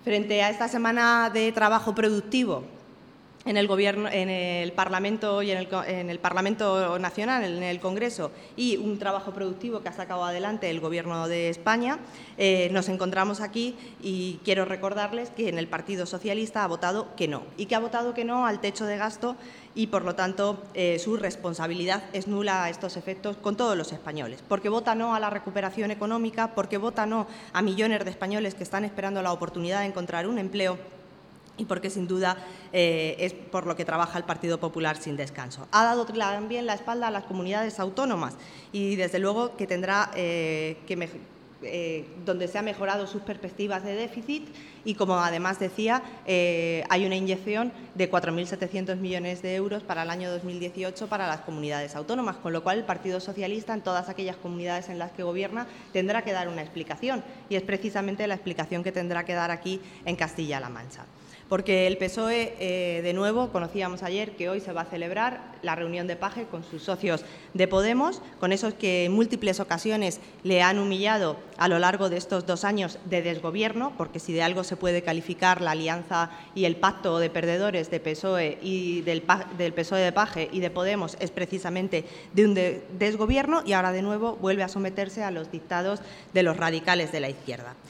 Frente a esta semana de trabajo productivo en el Gobierno, en el Parlamento y en el Parlamento Nacional, en el Congreso, y un trabajo productivo que ha sacado adelante el Gobierno de España, nos encontramos aquí y quiero recordarles que en el Partido Socialista ha votado que no, y que ha votado que no al techo de gasto y, por lo tanto, su responsabilidad es nula a estos efectos con todos los españoles, porque vota no a la recuperación económica, porque vota no a millones de españoles que están esperando la oportunidad de encontrar un empleo, y porque, sin duda, es por lo que trabaja el Partido Popular sin descanso. Ha dado también la espalda a las comunidades autónomas y, desde luego, que tendrá donde se han mejorado sus perspectivas de déficit y, como además decía, hay una inyección de 4.700 millones de euros para el año 2018 para las comunidades autónomas, con lo cual el Partido Socialista, en todas aquellas comunidades en las que gobierna, tendrá que dar una explicación, y es precisamente la explicación que tendrá que dar aquí en Castilla-La Mancha. Porque el PSOE, de nuevo, conocíamos ayer que hoy se va a celebrar la reunión de paje con sus socios de Podemos, con esos que en múltiples ocasiones le han humillado a lo largo de estos 2 años de desgobierno, porque si de algo se puede calificar la alianza y el pacto de perdedores de PSOE y del PSOE de paje y de Podemos es precisamente de un desgobierno, y ahora de nuevo vuelve a someterse a los dictados de los radicales de la izquierda.